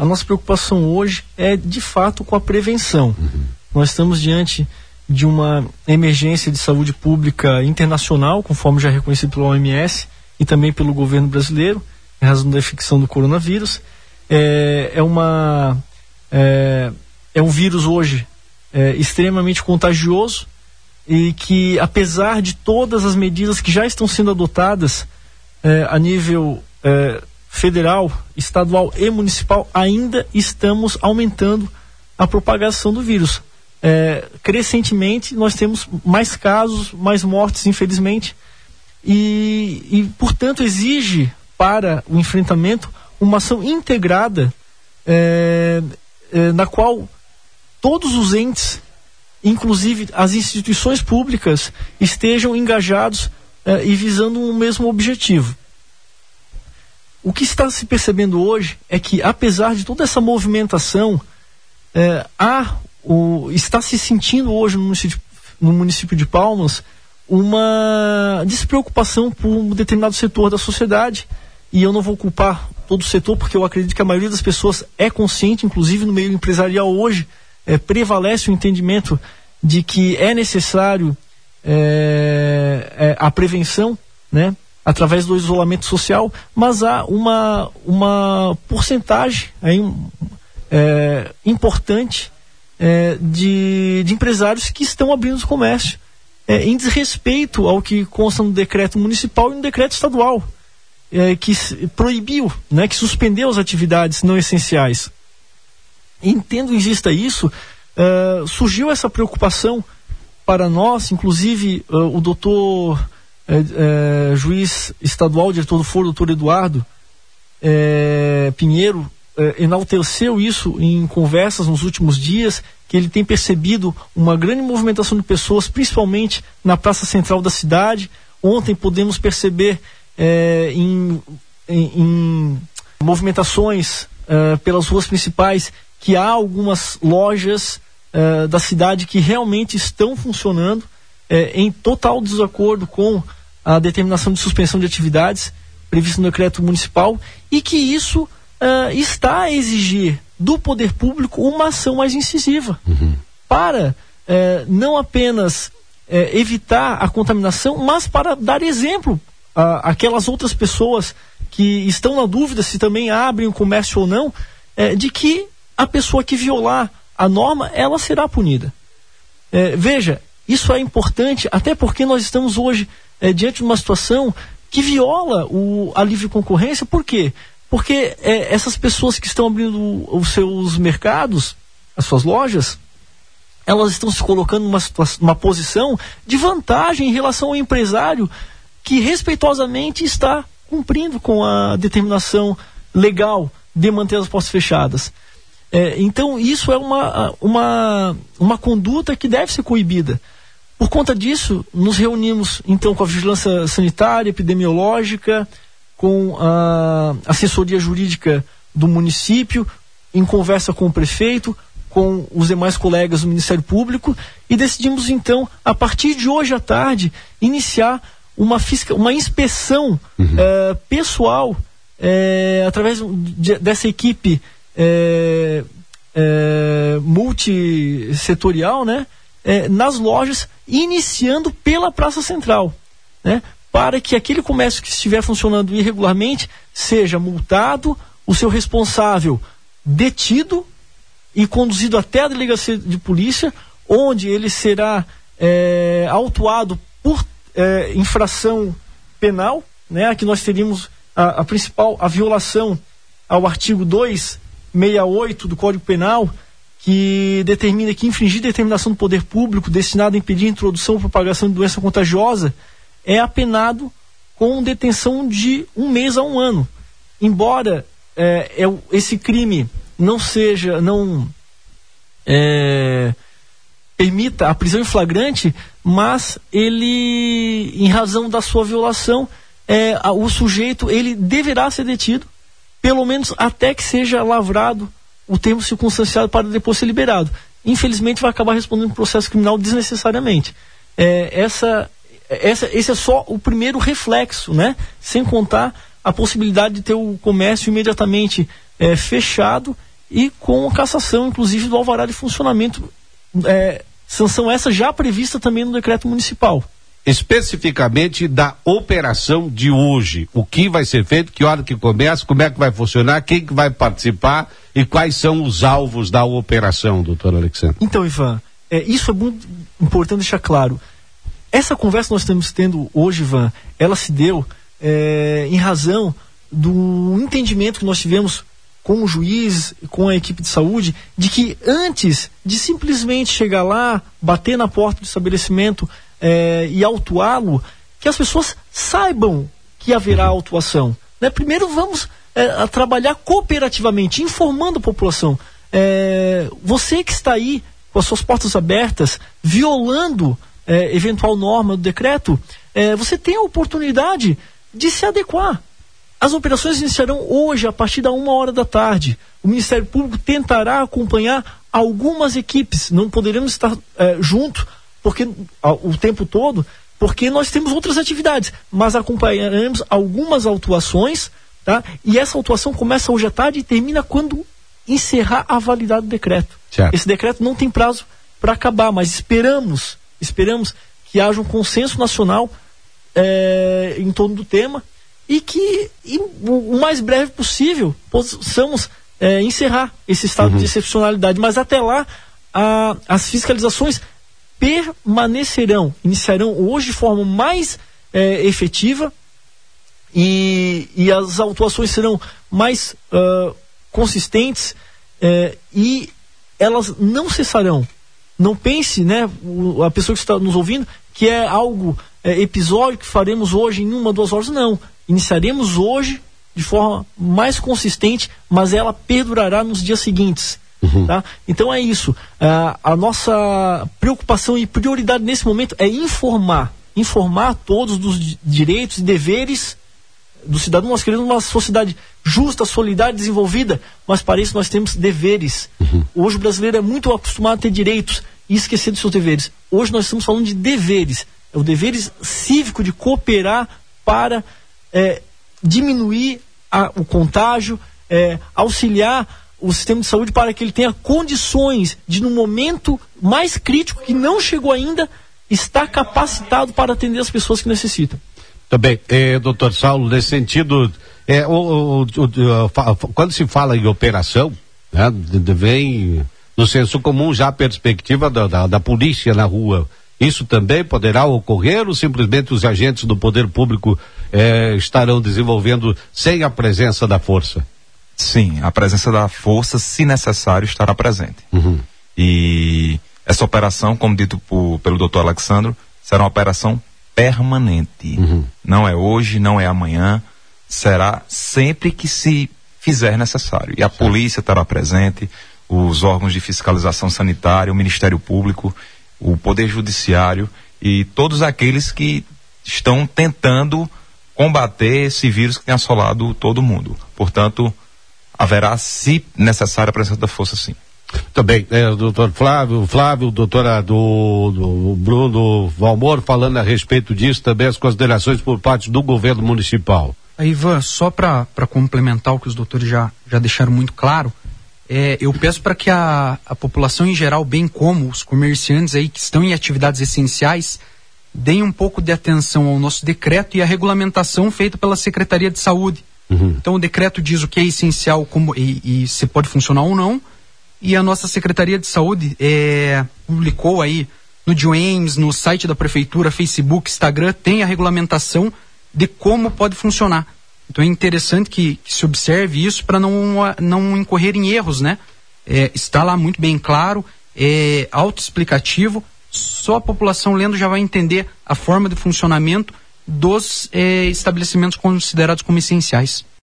a nossa preocupação hoje é de fato com a prevenção. Nós estamos diante de uma emergência de saúde pública internacional, conforme já reconhecido pela OMS e também pelo governo brasileiro, em razão da infecção do coronavírus. É um vírus hoje extremamente contagioso e que, apesar de todas as medidas que já estão sendo adotadas a nível federal, estadual e municipal, ainda estamos aumentando a propagação do vírus. Crescentemente nós temos mais casos, mais mortes, infelizmente, e portanto exige para o enfrentamento uma ação integrada na qual todos os entes, inclusive as instituições públicas, estejam engajados e visando um mesmo objetivo. O que está se percebendo hoje é que, apesar de toda essa movimentação, está se sentindo hoje no município de Palmas uma despreocupação por um determinado setor da sociedade, e eu não vou culpar todo o setor, porque eu acredito que a maioria das pessoas é consciente, inclusive no meio empresarial hoje, prevalece o entendimento de que é necessário a prevenção, né, através do isolamento social, mas há uma porcentagem importante de empresários que estão abrindo o comércio em desrespeito ao que consta no decreto municipal e no decreto estadual, que proibiu, né, que suspendeu as atividades não essenciais. Entendo exista isso, surgiu essa preocupação para nós, inclusive o doutor juiz estadual, diretor do Foro, doutor Eduardo Pinheiro, enalteceu isso em conversas nos últimos dias, que ele tem percebido uma grande movimentação de pessoas, principalmente na praça central da cidade. Ontem podemos perceber em movimentações pelas ruas principais que há algumas lojas da cidade que realmente estão funcionando em total desacordo com a determinação de suspensão de atividades prevista no decreto municipal, e que isso está a exigir do poder público uma ação mais incisiva para não apenas evitar a contaminação, mas para dar exemplo àquelas outras pessoas que estão na dúvida se também abrem o comércio ou não, de que a pessoa que violar a norma, ela será punida. Veja, isso é importante, até porque nós estamos hoje diante de uma situação que viola a livre concorrência. Por quê? Porque essas pessoas que estão abrindo os seus mercados, as suas lojas, elas estão se colocando numa posição de vantagem em relação ao empresário que respeitosamente está cumprindo com a determinação legal de manter as portas fechadas. Então isso é uma conduta que deve ser coibida. Por conta disso, nos reunimos então com a vigilância sanitária, epidemiológica, com a assessoria jurídica do município, em conversa com o prefeito, com os demais colegas do Ministério Público, e decidimos então, a partir de hoje à tarde, iniciar uma inspeção pessoal através dessa equipe multissetorial, né, nas lojas, iniciando pela Praça Central, né, para que aquele comércio que estiver funcionando irregularmente seja multado, o seu responsável detido e conduzido até a delegacia de polícia, onde ele será autuado por infração penal, né? Aqui nós teríamos a principal, a violação ao artigo 268 do Código Penal, que determina que infringir determinação do poder público destinada a impedir a introdução ou propagação de doença contagiosa é apenado com detenção de 1 mês a 1 ano. Embora esse crime não permita a prisão em flagrante, mas ele, em razão da sua violação, o sujeito ele deverá ser detido, pelo menos até que seja lavrado o termo circunstanciado para depois ser liberado. Infelizmente vai acabar respondendo um processo criminal desnecessariamente. Esse é só o primeiro reflexo, né? Sem contar a possibilidade de ter o comércio imediatamente fechado e com cassação, inclusive, do alvará de funcionamento, sanção essa já prevista também no decreto municipal. Especificamente da operação de hoje, o que vai ser feito, que hora que começa, como é que vai funcionar, quem que vai participar e quais são os alvos da operação, doutor Alexandre? Então, Ivan, isso é muito importante deixar claro. Essa conversa que nós estamos tendo hoje, Ivan, ela se deu em razão do entendimento que nós tivemos com o juiz, com a equipe de saúde, de que antes de simplesmente chegar lá, bater na porta do estabelecimento e autuá-lo, que as pessoas saibam que haverá autuação. Né? Primeiro vamos a trabalhar cooperativamente, informando a população. Você que está aí com as suas portas abertas, violando eventual norma do decreto, você tem a oportunidade de se adequar. As operações iniciarão hoje, a partir da 1h da tarde. O Ministério Público tentará acompanhar algumas equipes. Não poderemos estar juntos o tempo todo, porque nós temos outras atividades. Mas acompanharemos algumas autuações, tá? E essa autuação começa hoje à tarde e termina quando encerrar a validade do decreto. Certo. Esse decreto não tem prazo para acabar, mas esperamos que haja um consenso nacional em torno do tema, e que o mais breve possível possamos encerrar esse estado de excepcionalidade. Mas até lá as fiscalizações iniciarão hoje de forma mais efetiva, e as autuações serão mais consistentes, e elas não cessarão. Não pense, né, a pessoa que está nos ouvindo, que é algo episódico que faremos hoje em 1-2 horas. Não. Iniciaremos hoje de forma mais consistente, mas ela perdurará nos dias seguintes. Tá? Então é isso. A nossa preocupação e prioridade nesse momento é informar todos dos direitos e deveres do cidadão. Nós queremos uma sociedade justa, solidária, desenvolvida, mas para isso nós temos deveres. Hoje o brasileiro é muito acostumado a ter direitos e esquecer dos seus deveres. Hoje nós estamos falando de deveres. É o dever cívico de cooperar para diminuir o contágio, auxiliar o sistema de saúde para que ele tenha condições de, no momento mais crítico, que não chegou ainda, estar capacitado para atender as pessoas que necessitam. Também, doutor Saulo, nesse sentido, quando se fala em operação, né, vem no senso comum já a perspectiva da polícia na rua. Isso também poderá ocorrer ou simplesmente os agentes do poder público estarão desenvolvendo sem a presença da força? Sim, a presença da força, se necessário, estará presente. E essa operação, como dito pelo doutor Alexandre, será uma operação permanente. Não é hoje, não é amanhã, será sempre que se fizer necessário. E a polícia estará presente, os órgãos de fiscalização sanitária, o Ministério Público, o Poder Judiciário e todos aqueles que estão tentando combater esse vírus que tem assolado todo mundo. Portanto, haverá, se necessário, a presença da força, sim. Também, doutor Flávio, doutora do Bruno Valmor, falando a respeito disso, também as considerações por parte do governo municipal. Ivan, só para complementar o que os doutores já deixaram muito claro, eu peço para que a população em geral, bem como os comerciantes aí que estão em atividades essenciais, deem um pouco de atenção ao nosso decreto e à regulamentação feita pela Secretaria de Saúde. Então o decreto diz o que é essencial e se pode funcionar ou não, e a nossa Secretaria de Saúde publicou aí no Dioems, no site da Prefeitura, Facebook, Instagram, tem a regulamentação de como pode funcionar. Então é interessante que se observe isso para não incorrer em erros, né? Está lá muito bem claro, autoexplicativo, só a população lendo já vai entender a forma de funcionamento dos estabelecimentos considerados como essenciais.